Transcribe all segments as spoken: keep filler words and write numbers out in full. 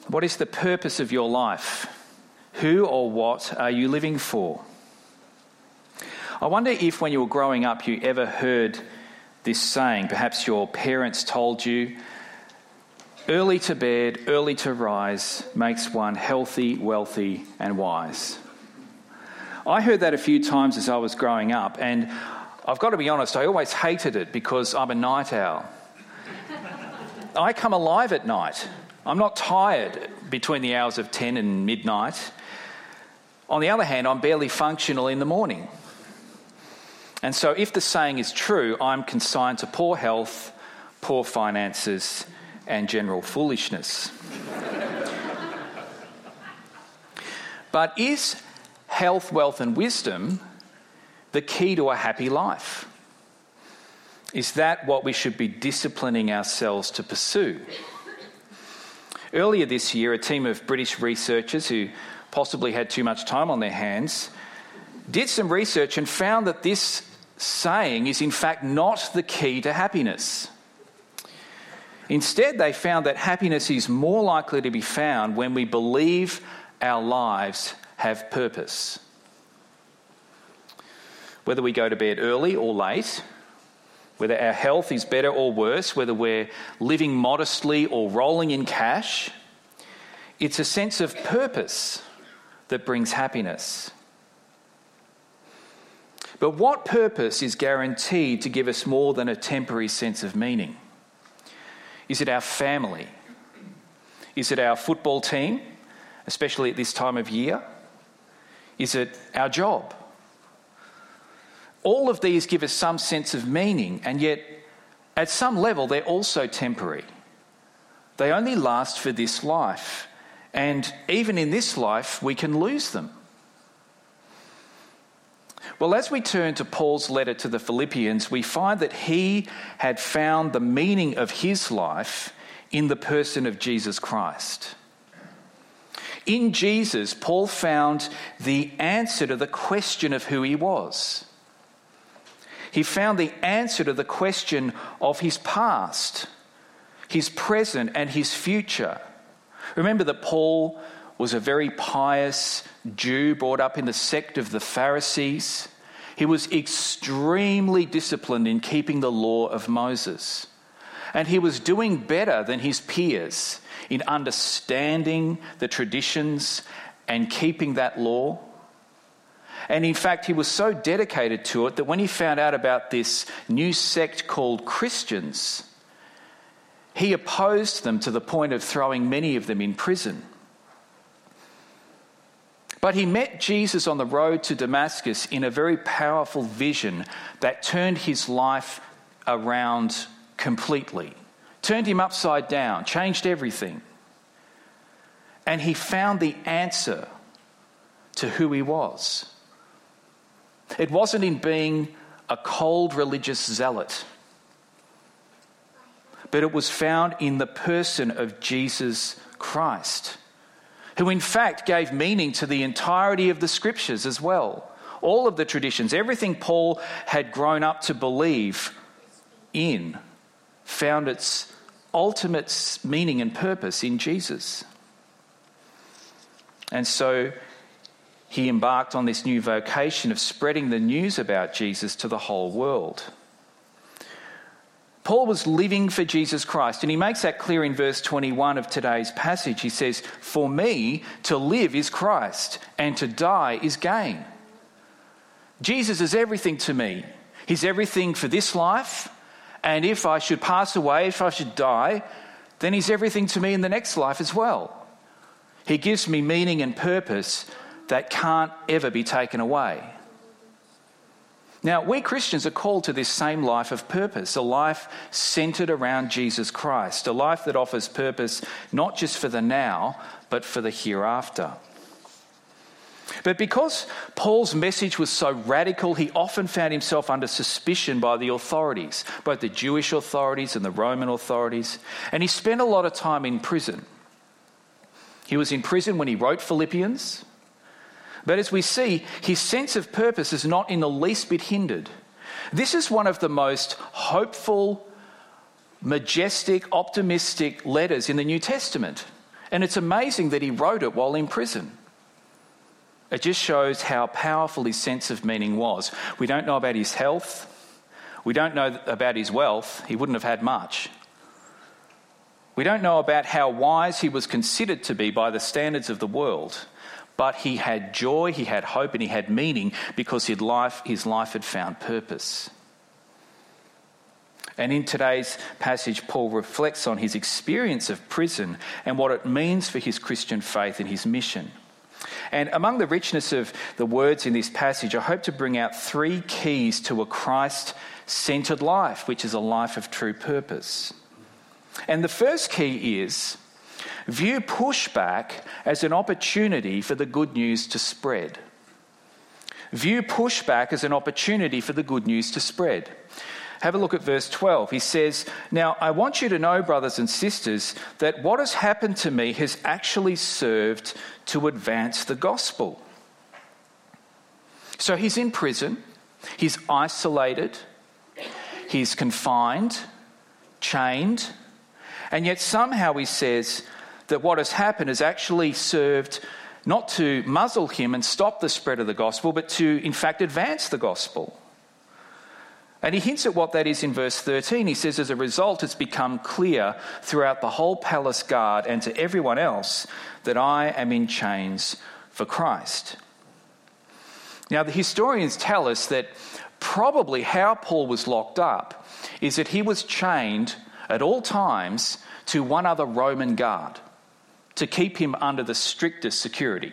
What is the purpose of your life? Who or what are you living for? I wonder if when you were growing up you ever heard this saying. Perhaps your parents told you, early to bed, early to rise makes one healthy, wealthy and wise. I heard that a few times as I was growing up, and I've got to be honest, I always hated it because I'm a night owl. I come alive at night. I'm not tired between the hours of ten and midnight. On the other hand, I'm barely functional in the morning. And so if the saying is true, I'm consigned to poor health, poor finances, and general foolishness. But is health, wealth, and wisdom the key to a happy life? Is that what we should be disciplining ourselves to pursue? Earlier this year, a team of British researchers who possibly had too much time on their hands did some research and found that this saying is in fact not the key to happiness. Instead, they found that happiness is more likely to be found when we believe our lives have purpose. Whether we go to bed early or late, whether our health is better or worse, whether we're living modestly or rolling in cash, it's a sense of purpose that brings happiness. But what purpose is guaranteed to give us more than a temporary sense of meaning? Is it our family? Is it our football team, especially at this time of year? Is it our job? All of these give us some sense of meaning, and yet at some level they're also temporary. They only last for this life, and even in this life we can lose them. Well, as we turn to Paul's letter to the Philippians, we find that he had found the meaning of his life in the person of Jesus Christ. In Jesus, Paul found the answer to the question of who he was. He found the answer to the question of his past, his present and his future. Remember that Paul was a very pious Jew brought up in the sect of the Pharisees. He was extremely disciplined in keeping the law of Moses. And he was doing better than his peers in understanding the traditions and keeping that law. And in fact, he was so dedicated to it that when he found out about this new sect called Christians, he opposed them to the point of throwing many of them in prison. But he met Jesus on the road to Damascus in a very powerful vision that turned his life around completely, turned him upside down, changed everything. And he found the answer to who he was. It wasn't in being a cold religious zealot, but it was found in the person of Jesus Christ, who in fact gave meaning to the entirety of the scriptures as well. All of the traditions, everything Paul had grown up to believe in, found its ultimate meaning and purpose in Jesus. And so he embarked on this new vocation of spreading the news about Jesus to the whole world. Paul was living for Jesus Christ, and he makes that clear in verse twenty-one of today's passage. He says, "For me to live is Christ, and to die is gain." Jesus is everything to me. He's everything for this life, and if I should pass away, if I should die, then he's everything to me in the next life as well. He gives me meaning and purpose that can't ever be taken away. Now, we Christians are called to this same life of purpose, a life centred around Jesus Christ, a life that offers purpose not just for the now, but for the hereafter. But because Paul's message was so radical, he often found himself under suspicion by the authorities, both the Jewish authorities and the Roman authorities, and he spent a lot of time in prison. He was in prison when he wrote Philippians. But as we see, his sense of purpose is not in the least bit hindered. This is one of the most hopeful, majestic, optimistic letters in the New Testament. And it's amazing that he wrote it while in prison. It just shows how powerful his sense of meaning was. We don't know about his health. We don't know about his wealth. He wouldn't have had much. We don't know about how wise he was considered to be by the standards of the world. But he had joy, he had hope, and he had meaning because his life, his life had found purpose. And in today's passage, Paul reflects on his experience of prison and what it means for his Christian faith and his mission. And among the richness of the words in this passage, I hope to bring out three keys to a Christ-centred life, which is a life of true purpose. And the first key is, view pushback as an opportunity for the good news to spread. View pushback as an opportunity for the good news to spread. Have a look at verse twelve. He says, "Now I want you to know, brothers and sisters, that what has happened to me has actually served to advance the gospel." So he's in prison, he's isolated, he's confined, chained, and yet somehow he says that what has happened has actually served not to muzzle him and stop the spread of the gospel, but to, in fact, advance the gospel. And he hints at what that is in verse thirteen. He says, as a result, it's become clear throughout the whole palace guard and to everyone else that I am in chains for Christ. Now, the historians tell us that probably how Paul was locked up is that he was chained at all times to one other Roman guard to keep him under the strictest security.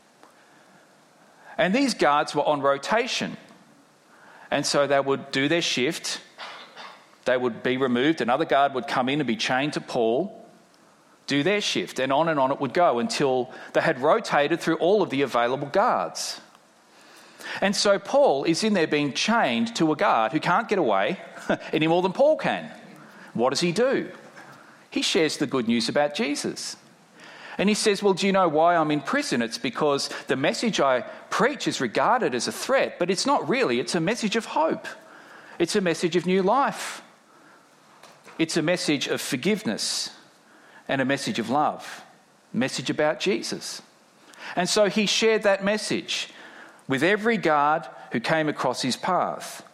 And these guards were on rotation. And so they would do their shift, they would be removed, another guard would come in and be chained to Paul, do their shift, and on and on it would go until they had rotated through all of the available guards. And so Paul is in there being chained to a guard who can't get away any more than Paul can. What does he do? He shares the good news about Jesus. And he says, well, do you know why I'm in prison? It's because the message I preach is regarded as a threat, but it's not really. It's a message of hope. It's a message of new life. It's a message of forgiveness and a message of love, a message about Jesus. And so he shared that message with every guard who came across his path.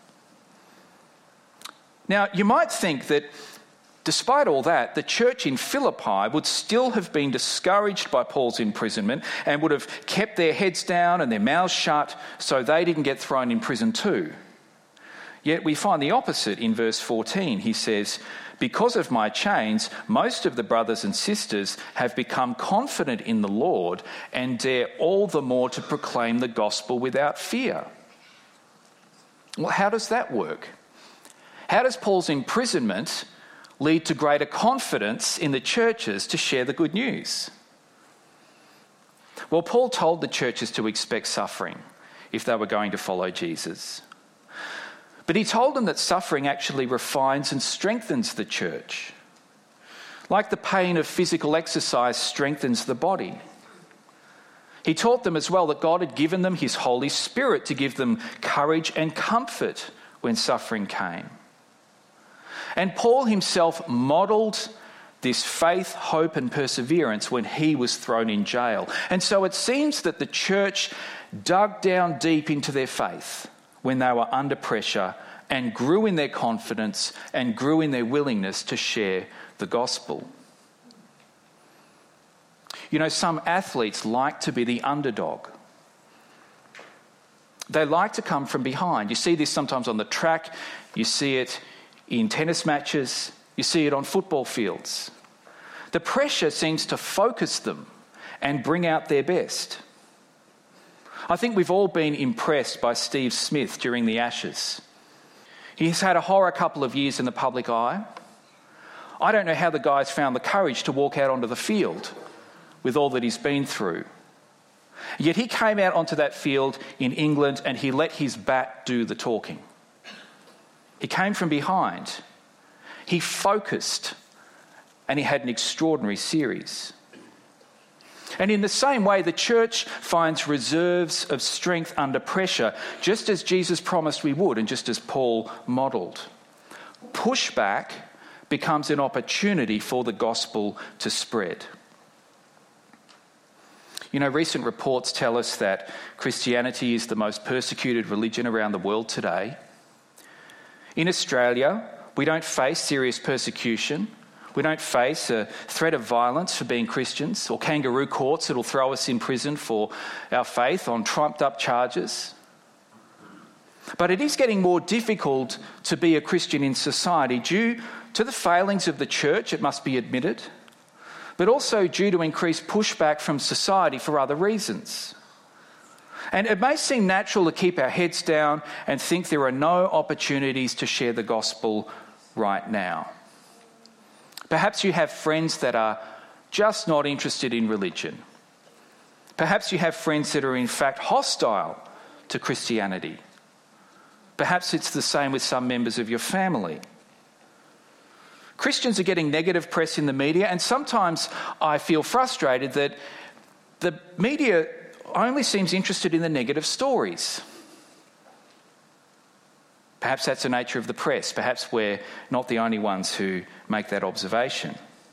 Now, you might think that despite all that, the church in Philippi would still have been discouraged by Paul's imprisonment and would have kept their heads down and their mouths shut so they didn't get thrown in prison too. Yet we find the opposite in verse fourteen. He says, because of my chains, most of the brothers and sisters have become confident in the Lord and dare all the more to proclaim the gospel without fear. Well, how does that work? How does Paul's imprisonment lead to greater confidence in the churches to share the good news? Well, Paul told the churches to expect suffering if they were going to follow Jesus. But he told them that suffering actually refines and strengthens the church. Like the pain of physical exercise strengthens the body. He taught them as well that God had given them his Holy Spirit to give them courage and comfort when suffering came. And Paul himself modelled this faith, hope and perseverance when he was thrown in jail. And so it seems that the church dug down deep into their faith when they were under pressure and grew in their confidence and grew in their willingness to share the gospel. You know, some athletes like to be the underdog. They like to come from behind. You see this sometimes on the track, you see it in tennis matches, you see it on football fields. The pressure seems to focus them and bring out their best. I think we've all been impressed by Steve Smith during the Ashes. He's had a horror couple of years in the public eye. I don't know how the guy's found the courage to walk out onto the field with all that he's been through. Yet he came out onto that field in England and he let his bat do the talking. He came from behind. He focused and he had an extraordinary series. And in the same way, the church finds reserves of strength under pressure, just as Jesus promised we would and just as Paul modelled. Pushback becomes an opportunity for the gospel to spread. You know, recent reports tell us that Christianity is the most persecuted religion around the world today. In Australia, we don't face serious persecution. We don't face a threat of violence for being Christians or kangaroo courts that will throw us in prison for our faith on trumped up charges. But it is getting more difficult to be a Christian in society due to the failings of the church, it must be admitted, but also due to increased pushback from society for other reasons. And it may seem natural to keep our heads down and think there are no opportunities to share the gospel right now. Perhaps you have friends that are just not interested in religion. Perhaps you have friends that are in fact hostile to Christianity. Perhaps it's the same with some members of your family. Christians are getting negative press in the media, and sometimes I feel frustrated that the media only seems interested in the negative stories. Perhaps that's the nature of the press. Perhaps we're not the only ones who make that observation.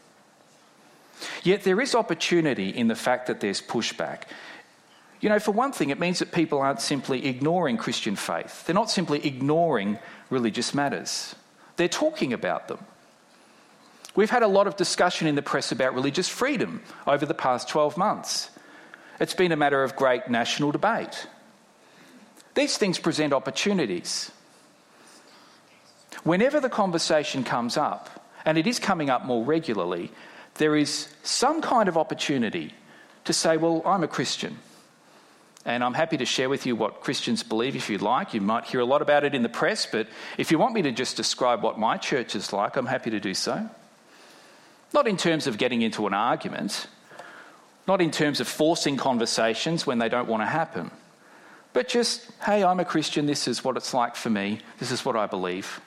Yet there is opportunity in the fact that there's pushback. You know, for one thing, it means that people aren't simply ignoring Christian faith. They're not simply ignoring religious matters. They're talking about them. We've had a lot of discussion in the press about religious freedom over the past twelve months. It's been a matter of great national debate. These things present opportunities. Whenever the conversation comes up, and it is coming up more regularly, there is some kind of opportunity to say, well, I'm a Christian, and I'm happy to share with you what Christians believe if you'd like. You might hear a lot about it in the press, but if you want me to just describe what my church is like, I'm happy to do so. Not in terms of getting into an argument, not in terms of forcing conversations when they don't want to happen, but just, hey, I'm a Christian, this is what it's like for me, this is what I believe.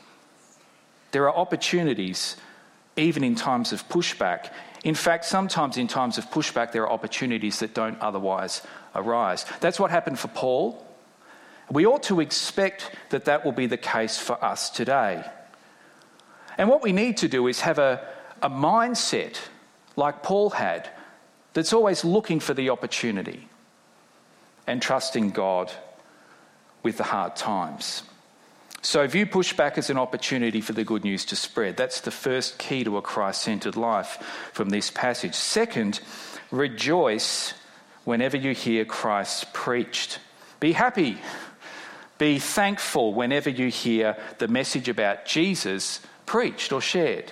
There are opportunities even in times of pushback. In fact, sometimes in times of pushback, there are opportunities that don't otherwise arise. That's what happened for Paul. We ought to expect that that will be the case for us today. And what we need to do is have a, a mindset like Paul had, that's always looking for the opportunity and trusting God with the hard times. So view pushback as an opportunity for the good news to spread. That's the first key to a Christ-centred life from this passage. Second, rejoice whenever you hear Christ preached. Be happy. Be thankful whenever you hear the message about Jesus preached or shared.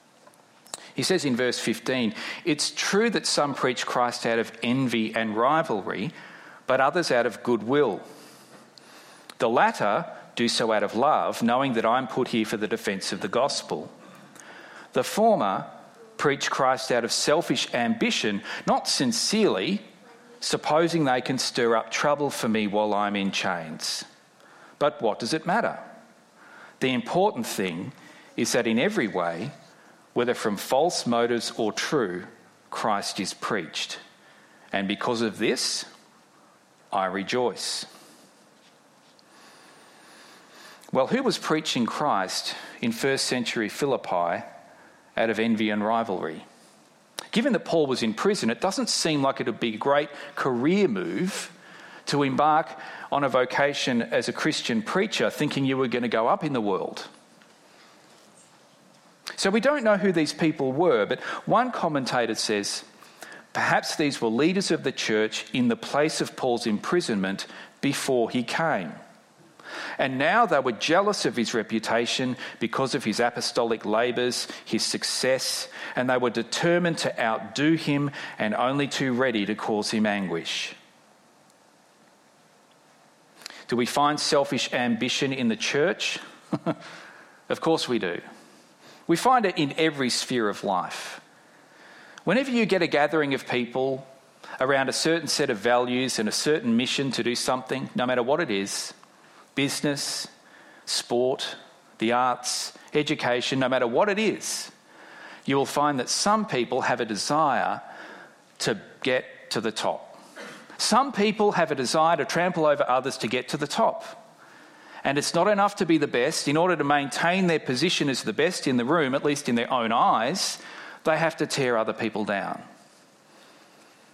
He says in verse fifteen, it's true that some preach Christ out of envy and rivalry, but others out of goodwill. The latter do so out of love, knowing that I'm put here for the defence of the gospel. The former preach Christ out of selfish ambition, not sincerely, supposing they can stir up trouble for me while I'm in chains. But what does it matter? The important thing is that in every way, whether from false motives or true, Christ is preached. And because of this, I rejoice. Well, who was preaching Christ in first century Philippi out of envy and rivalry? Given that Paul was in prison, it doesn't seem like it would be a great career move to embark on a vocation as a Christian preacher thinking you were going to go up in the world. So we don't know who these people were, but one commentator says, perhaps these were leaders of the church in the place of Paul's imprisonment before he came. And now they were jealous of his reputation because of his apostolic labours, his success, and they were determined to outdo him and only too ready to cause him anguish. Do we find selfish ambition in the church? Of course we do. We find it in every sphere of life. Whenever you get a gathering of people around a certain set of values and a certain mission to do something, no matter what it is, business, sport, the arts, education, no matter what it is, you will find that some people have a desire to get to the top. Some people have a desire to trample over others to get to the top. And it's not enough to be the best. In order to maintain their position as the best in the room, at least in their own eyes, they have to tear other people down.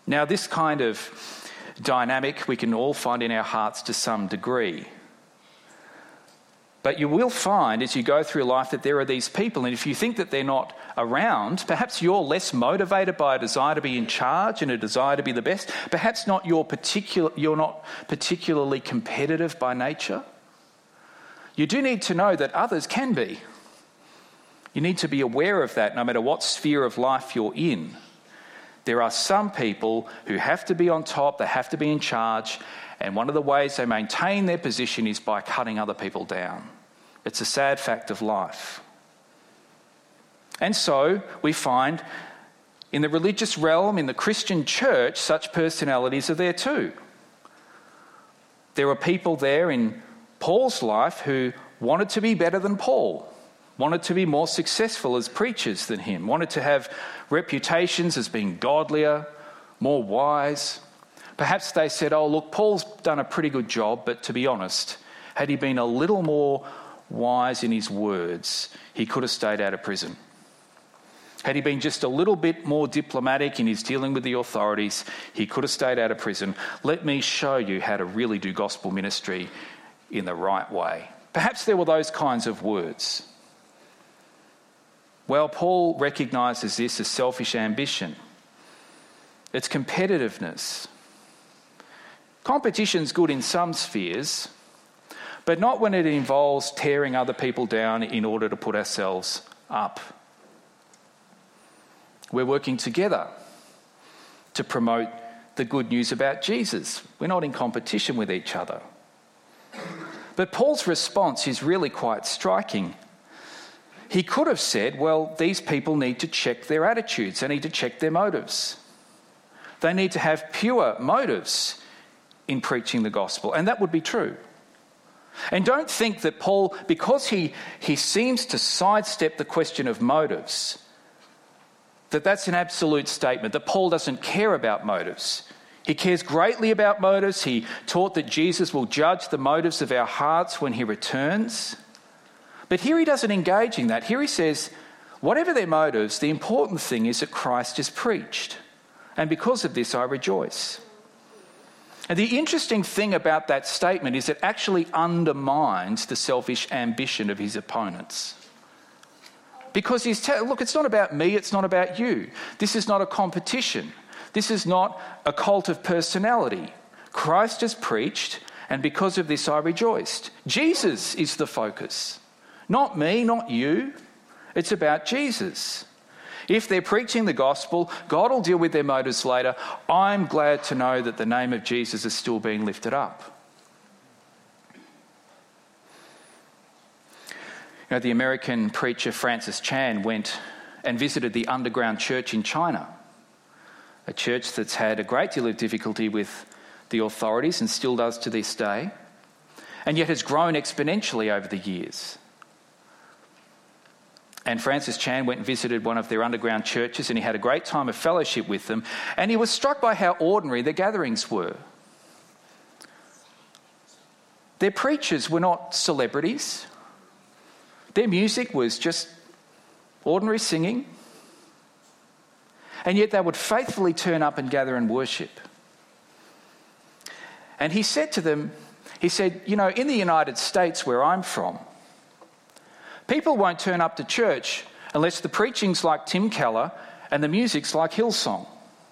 Now, this kind of dynamic we can all find in our hearts to some degree. But you will find as you go through life that there are these people, and if you think that they're not around, perhaps you're less motivated by a desire to be in charge and a desire to be the best. Perhaps not your particular, you're not particularly competitive by nature. You do need to know that others can be. You need to be aware of that no matter what sphere of life you're in. There are some people who have to be on top, they have to be in charge, and one of the ways they maintain their position is by cutting other people down. It's a sad fact of life. And so we find in the religious realm, in the Christian church, such personalities are there too. There are people there in Paul's life who wanted to be better than Paul, wanted to be more successful as preachers than him, wanted to have reputations as being godlier, more wise. Perhaps they said, oh, look, Paul's done a pretty good job, but to be honest, had he been a little more wise in his words, he could have stayed out of prison. Had he been just a little bit more diplomatic in his dealing with the authorities, he could have stayed out of prison. Let me show you how to really do gospel ministry in the right way. Perhaps there were those kinds of words. Well, Paul recognises this as selfish ambition. It's competitiveness. Competition's good in some spheres, but not when it involves tearing other people down in order to put ourselves up. We're working together to promote the good news about Jesus. We're not in competition with each other. But Paul's response is really quite striking. He could have said, well, these people need to check their attitudes. They need to check their motives. They need to have pure motives in preaching the gospel. And that would be true. And don't think that Paul, because he, he seems to sidestep the question of motives, that that's an absolute statement, that Paul doesn't care about motives. He cares greatly about motives. He taught that Jesus will judge the motives of our hearts when he returns. But here he doesn't engage in that. Here he says, whatever their motives, the important thing is that Christ is preached. And because of this, I rejoice. And the interesting thing about that statement is it actually undermines the selfish ambition of his opponents. Because he's telling, look, it's not about me, it's not about you. This is not a competition. This is not a cult of personality. Christ has preached, and because of this I rejoiced. Jesus is the focus. Not me, not you. It's about Jesus. If they're preaching the gospel, God will deal with their motives later. I'm glad to know that the name of Jesus is still being lifted up. You know, the American preacher Francis Chan went and visited the underground church in China, a church that's had a great deal of difficulty with the authorities and still does to this day, and yet has grown exponentially over the years. And Francis Chan went and visited one of their underground churches, and he had a great time of fellowship with them, and he was struck by how ordinary their gatherings were. Their preachers were not celebrities. Their music was just ordinary singing. And yet they would faithfully turn up and gather and worship. And he said to them, he said, you know, in the United States where I'm from, people won't turn up to church unless the preaching's like Tim Keller and the music's like Hillsong.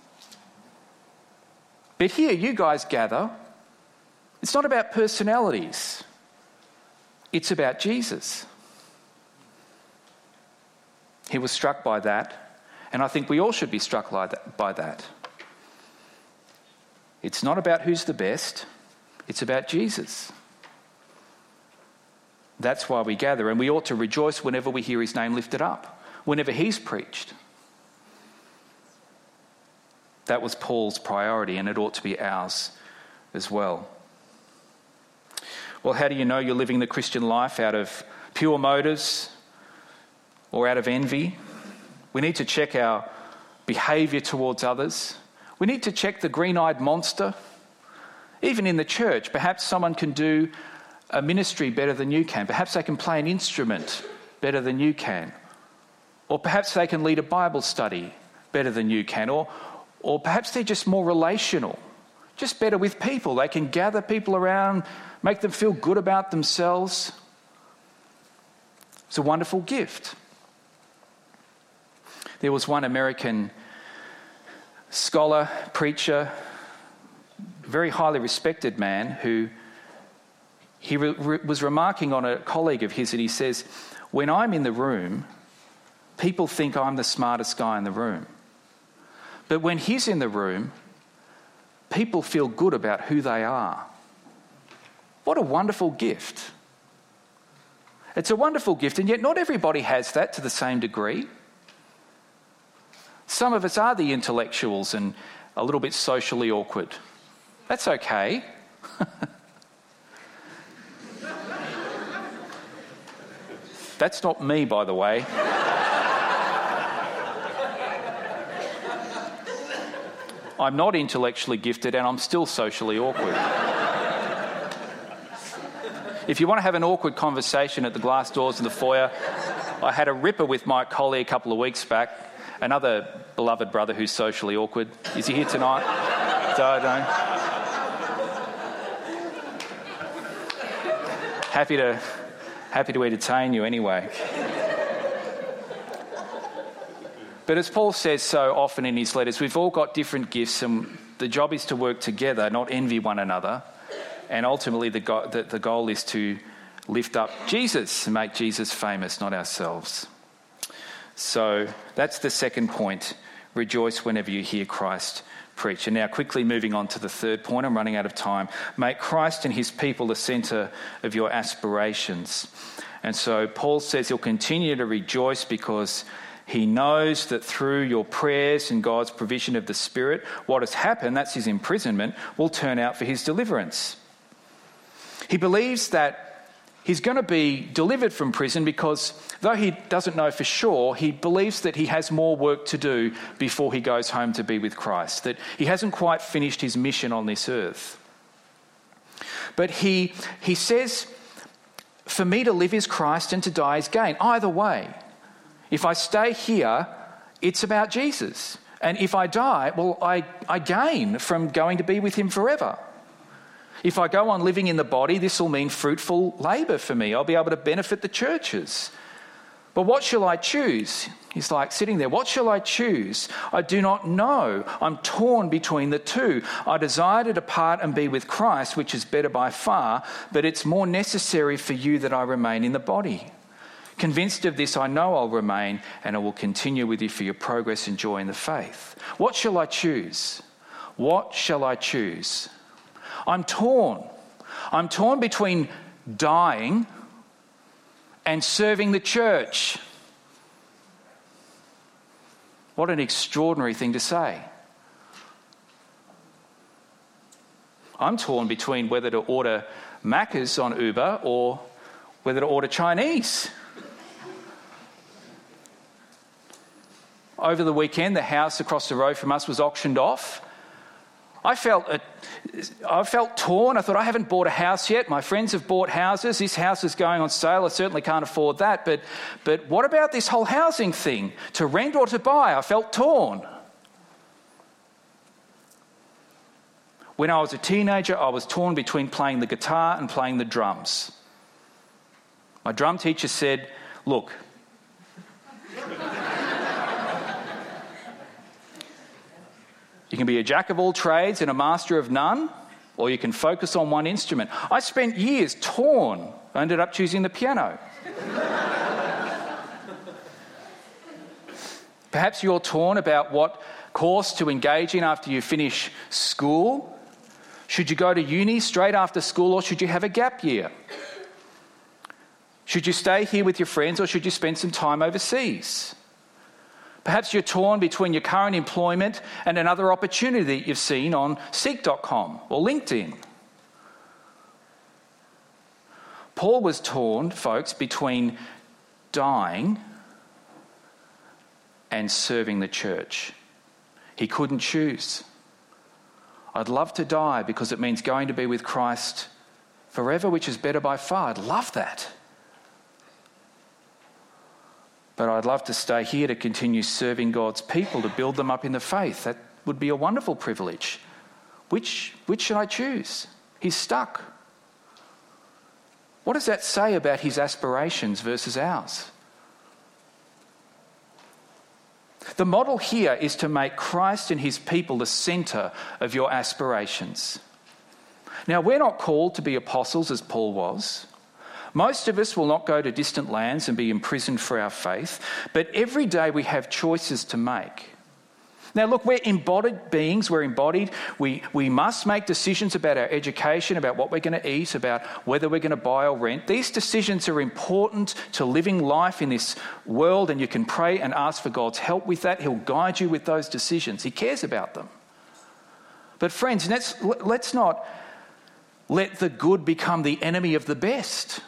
But here you guys gather. It's not about personalities. It's about Jesus. He was struck by that, and I think we all should be struck by that. It's not about who's the best, it's about Jesus. That's why we gather, and we ought to rejoice whenever we hear his name lifted up, whenever he's preached. That was Paul's priority, and it ought to be ours as well. Well, how do you know you're living the Christian life out of pure motives or out of envy? We need to check our behaviour towards others. We need to check the green-eyed monster. Even in the church, perhaps someone can do a ministry better than you can. Perhaps they can play an instrument better than you can. Or perhaps they can lead a Bible study better than you can. Or, Or perhaps they're just more relational, just better with people. They can gather people around, make them feel good about themselves. It's a wonderful gift. There was one American scholar, preacher, very highly respected man who he re- re- was remarking on a colleague of his, and he says, when I'm in the room, people think I'm the smartest guy in the room. But when he's in the room, people feel good about who they are. What a wonderful gift. It's a wonderful gift, and yet not everybody has that to the same degree. Some of us are the intellectuals and a little bit socially awkward. That's okay. That's not me, by the way. I'm not intellectually gifted and I'm still socially awkward. If you want to have an awkward conversation at the glass doors in the foyer, I had a ripper with Mike Colley a couple of weeks back, another beloved brother who's socially awkward. Is he here tonight? Don't know. Happy to, happy to entertain you anyway. But as Paul says so often in his letters, we've all got different gifts, and the job is to work together, not envy one another. And ultimately the, go- the, the goal is to lift up Jesus and make Jesus famous, not ourselves. So that's the second point. Rejoice whenever you hear Christ preach. And now quickly moving on to the third point. I'm running out of time. Make Christ and his people the centre of your aspirations. And so Paul says he'll continue to rejoice because he knows that through your prayers and God's provision of the Spirit, what has happened, that's his imprisonment, will turn out for his deliverance. He believes that he's going to be delivered from prison because, though he doesn't know for sure, he believes that he has more work to do before he goes home to be with Christ, that he hasn't quite finished his mission on this earth. But he, he says, for me to live is Christ and to die is gain. Either way, if I stay here, it's about Jesus. And if I die, well, I, I gain from going to be with him forever. If I go on living in the body, this will mean fruitful labour for me. I'll be able to benefit the churches. But what shall I choose? He's like sitting there. What shall I choose? I do not know. I'm torn between the two. I desire to depart and be with Christ, which is better by far, but it's more necessary for you that I remain in the body. Convinced of this, I know I'll remain and I will continue with you for your progress and joy in the faith. What shall I choose? What shall I choose? I'm torn. I'm torn between dying and serving the church. What an extraordinary thing to say. I'm torn between whether to order Macca's on Uber or whether to order Chinese. Over the weekend, the house across the road from us was auctioned off. I felt a, I felt torn. I thought, I haven't bought a house yet. My friends have bought houses. This house is going on sale. I certainly can't afford that. But, but what about this whole housing thing? To rent or to buy? I felt torn. When I was a teenager, I was torn between playing the guitar and playing the drums. My drum teacher said, look, you can be a jack of all trades and a master of none, or you can focus on one instrument. I spent years torn. I ended up choosing the piano. Perhaps you're torn about what course to engage in after you finish school. Should you go to uni straight after school, or should you have a gap year? Should you stay here with your friends, or should you spend some time overseas? Perhaps you're torn between your current employment and another opportunity that you've seen on seek dot com or LinkedIn. Paul was torn, folks, between dying and serving the church. He couldn't choose. I'd love to die because it means going to be with Christ forever, which is better by far. I'd love that. But I'd love to stay here to continue serving God's people, to build them up in the faith. That would be a wonderful privilege. Which, which should I choose? He's stuck. What does that say about his aspirations versus ours? The model here is to make Christ and his people the centre of your aspirations. Now, we're not called to be apostles as Paul was. Most of us will not go to distant lands and be imprisoned for our faith, but every day we have choices to make. Now, look, we're embodied beings, we're embodied. We, we must make decisions about our education, about what we're going to eat, about whether we're going to buy or rent. These decisions are important to living life in this world, and you can pray and ask for God's help with that. He'll guide you with those decisions. He cares about them. But friends, let's, let's not let the good become the enemy of the best.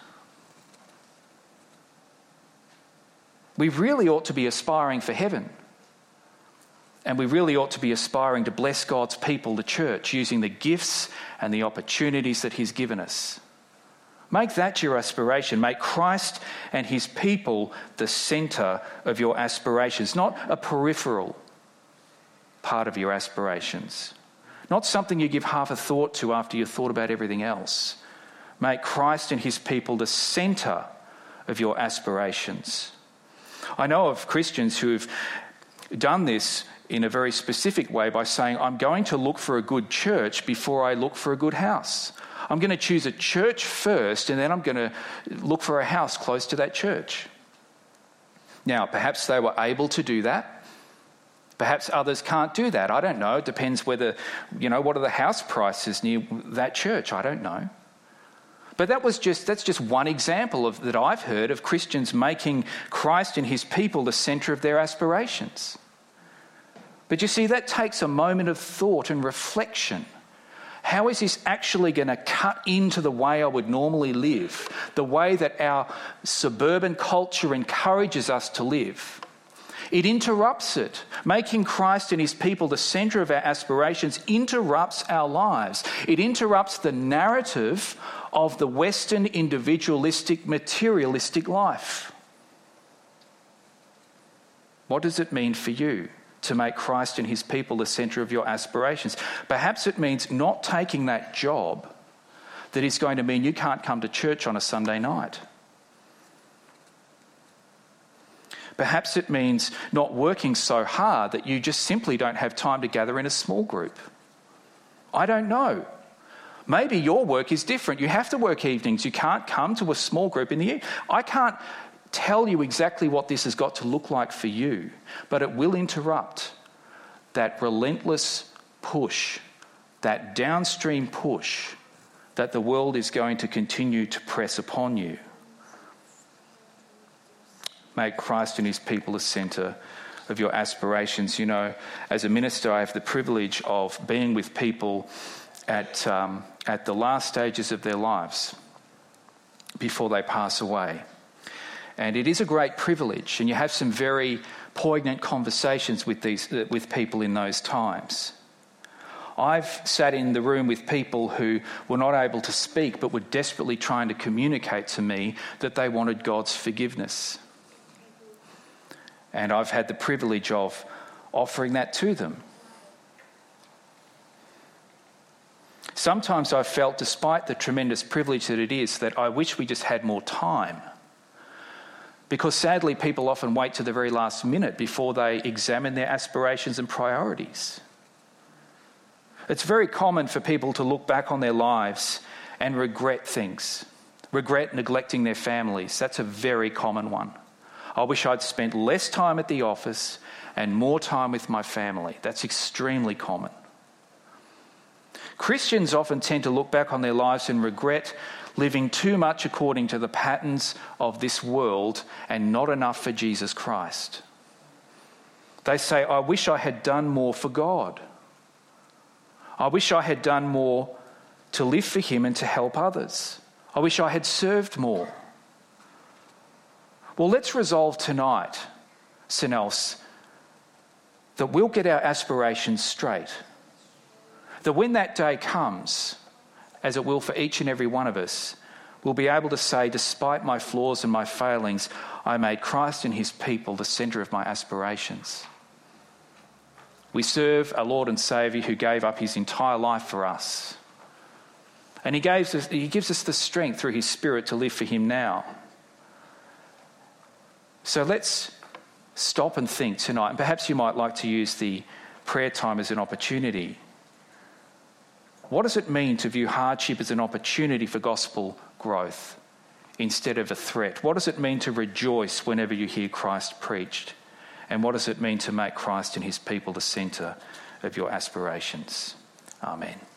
We really ought to be aspiring for heaven. And we really ought to be aspiring to bless God's people, the church, using the gifts and the opportunities that he's given us. Make that your aspiration. Make Christ and his people the centre of your aspirations, not a peripheral part of your aspirations. Not something you give half a thought to after you've thought about everything else. Make Christ and his people the centre of your aspirations. I know of Christians who've done this in a very specific way by saying, I'm going to look for a good church before I look for a good house. I'm going to choose a church first, and then I'm going to look for a house close to that church. Now, perhaps they were able to do that. Perhaps others can't do that. I don't know. It depends whether, you know, what are the house prices near that church? I don't know. But that was just that's just one example of that I've heard of Christians making Christ and his people the centre of their aspirations. But you see, that takes a moment of thought and reflection. How is this actually going to cut into the way I would normally live, the way that our suburban culture encourages us to live? It interrupts it. Making Christ and his people the centre of our aspirations interrupts our lives. It interrupts the narrative of the Western individualistic, materialistic life. What does it mean for you to make Christ and his people the centre of your aspirations? Perhaps it means not taking that job that is going to mean you can't come to church on a Sunday night. Perhaps it means not working so hard that you just simply don't have time to gather in a small group. I don't know. Maybe your work is different. You have to work evenings. You can't come to a small group in the evening. I can't tell you exactly what this has got to look like for you, but it will interrupt that relentless push, that downstream push that the world is going to continue to press upon you. Make Christ and his people the centre of your aspirations. You know, as a minister, I have the privilege of being with people at um, at the last stages of their lives before they pass away. And it is a great privilege, and you have some very poignant conversations with these uh, with people in those times. I've sat in the room with people who were not able to speak but were desperately trying to communicate to me that they wanted God's forgiveness. And I've had the privilege of offering that to them. Sometimes I've felt, despite the tremendous privilege that it is, that I wish we just had more time. Because sadly, people often wait to the very last minute before they examine their aspirations and priorities. It's very common for people to look back on their lives and regret things, regret neglecting their families. That's a very common one. I wish I'd spent less time at the office and more time with my family. That's extremely common. Christians often tend to look back on their lives and regret living too much according to the patterns of this world and not enough for Jesus Christ. They say, I wish I had done more for God. I wish I had done more to live for him and to help others. I wish I had served more. Well, let's resolve tonight, Synelse, that we'll get our aspirations straight. That when that day comes, as it will for each and every one of us, we'll be able to say, despite my flaws and my failings, I made Christ and his people the centre of my aspirations. We serve a Lord and Saviour who gave up his entire life for us. And he, gave us, he gives us the strength through his Spirit to live for him now. So let's stop and think tonight. And perhaps you might like to use the prayer time as an opportunity. What does it mean to view hardship as an opportunity for gospel growth instead of a threat? What does it mean to rejoice whenever you hear Christ preached? And what does it mean to make Christ and his people the centre of your aspirations? Amen.